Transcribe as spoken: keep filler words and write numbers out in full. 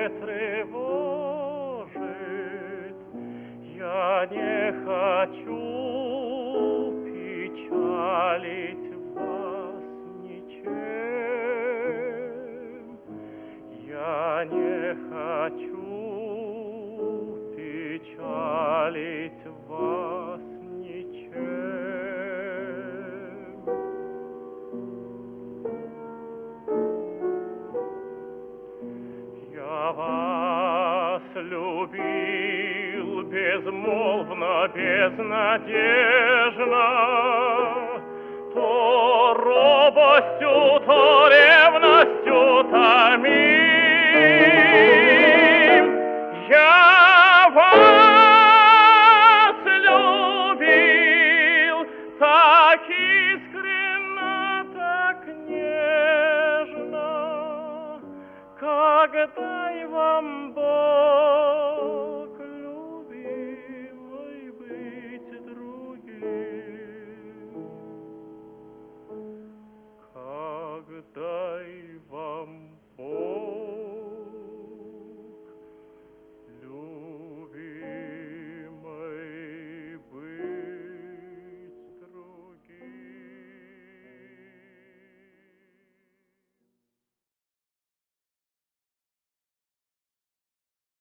тревожит. Я не хочу печалить вас ничем. Я не хочу печалить вас ничем. Я вас любил безмолвно, безнадежно, то робостью, то ревностью томил.